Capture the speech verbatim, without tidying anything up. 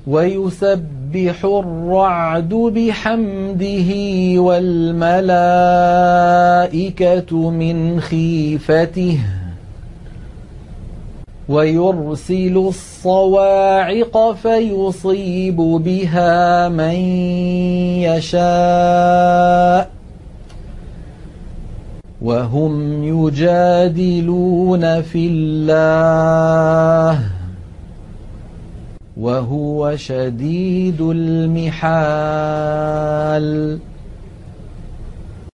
ويسبح الرعد بحمده والملائكة من خيفته ويرسل الصواعق فيصيب بها من يشاء وهم يجادلون في الله وهو شديد المحال.